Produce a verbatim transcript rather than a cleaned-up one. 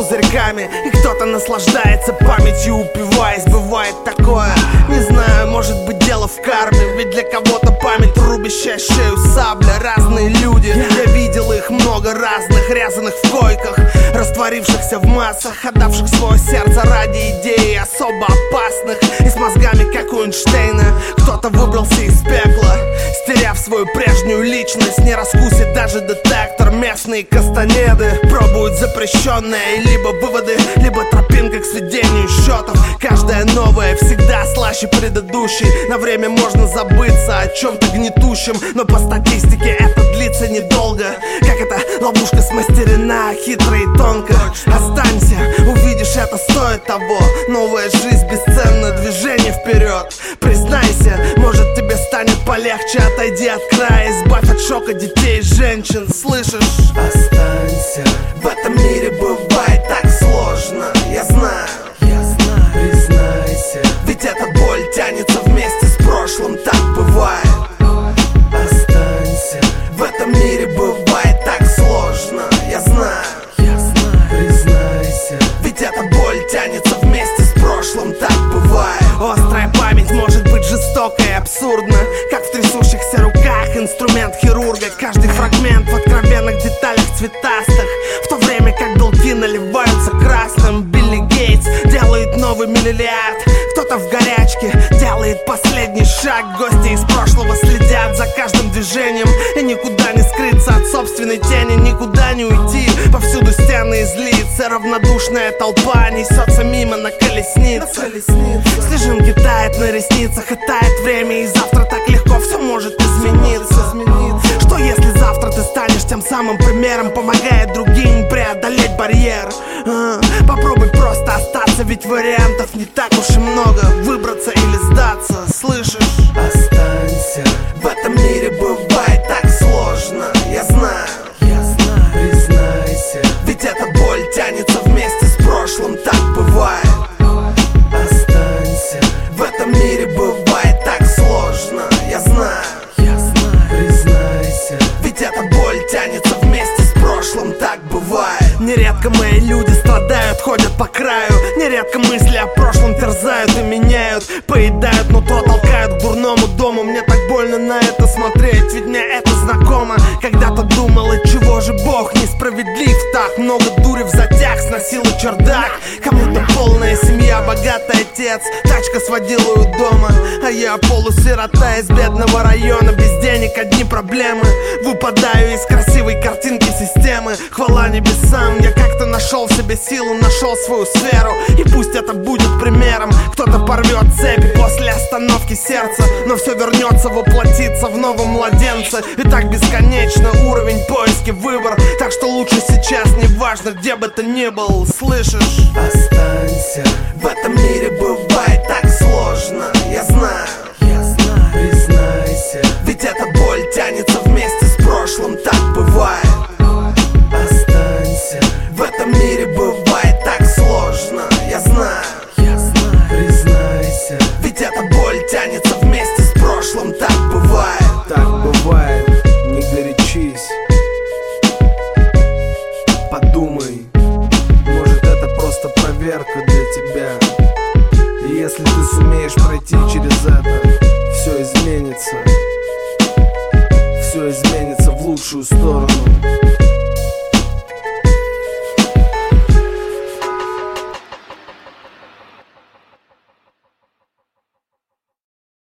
пузырьками, и кто-то наслаждается памятью, упиваясь. Бывает такое, не знаю, может быть дело в карме, ведь для кого-то память рубящая шею сабля. Разные люди, я видел их много разных, рязаных в койках, растворившихся в массах, отдавших свое сердце ради идеи особо опасных и с мозгами, как у Эйнштейна. Кто-то выбрался из пекла, стеряв свою прежнюю личность. Не раскусит даже детектор. Местные кастанеды пробуют запрещенное, и либо выводы, либо тропинка к сведению счетов. Каждая новая всегда слаще предыдущей. На время можно забыться о чем-то гнетущем, но по статистике это длится недолго. Как эта ловушка смастерена хитро и тонко. Останься, увидишь, это стоит того. Новая жизнь бесценна, движение вперед. Признайся, может тебе станет полегче. Отойди от края, избавь от шока детей и женщин. Слышишь? Останься. В этом мире бывает так сложно. Я знаю, я знаю. Признайся, ведь эта боль тянется вместе с прошлым. Так бывает. Останься. В этом мире бывает так сложно. Я знаю, я знаю. Признайся, ведь эта боль тянется вместе с прошлым. Так бывает. Острая память может быть жестока и абсурдна, как в трясущихся руках инструмент хирурга. Каждый фрагмент в откровенных деталях цветастых, в то время как белки наливаются красным. Билли Гейтс делает новый миллиард, кто-то в горячке делает последний шаг. Гости из прошлого следят за каждым движением, и никуда не скрыться от собственной тени, никуда не уйти. Повсюду стены из лиц, равнодушная толпа несется мимо на колеснице. Снежинки тает на ресницах, и тает время, и завтра так легко все может измениться. Что если завтра ты станешь тем самым примером, помогая другим преодолеть барьер? А, попробуй просто остаться, ведь вариантов не так уж и много. Выбраться или сдаться, слышишь? Останься. В этом мире бывает так сложно. Я знаю, я знаю. Признайся, ведь эта боль тянется вместе с прошлым. Так бывает. Останься. В этом мире бывает так сложно. Я знаю, я знаю. Признайся, ведь эта боль тянется вместе с прошлым. Так бывает. Нередко мои люди страдают, ходят по краю. Нередко мысли о прошлом терзают и меняют, поедают нутро, толкают к дурному дому. Мне так больно на это смотреть, ведь мне это знакомо. Когда-то думал, и чего же Бог несправедлив? Так много дури в затяг, сносил и чердак. Кому-то полная семья, богатый отец, тачка с водилой у дома, а я полусирота из бедного района. Без денег одни проблемы, выпадаю из красивой картинки системы. Хвала небесам, я как-то нашел в себе силу, нашел свою сферу. И пусть это будет примером, кто-то порвет цепи после остановки сердца, но все вернется, воплотится в новом младенце. И так бесконечно уровень, поиски, выбор. Так что лучше сейчас, неважно где бы ты ни был, слышишь? Останься. В этом мире бывает так сложно. Я знаю, я знаю. Признайся, ведь эта боль тянется вместе с прошлым. Так бывает. Останься. В этом мире бывает так сложно. Я знаю, я знаю. Признайся, ведь эта боль тянется вместе с прошлым. Так бывает. Так бывает. Не горячись. Подумай, может это просто проверка для тебя. И если ты сумеешь пройти через это, все изменится. Все изменится в лучшую сторону.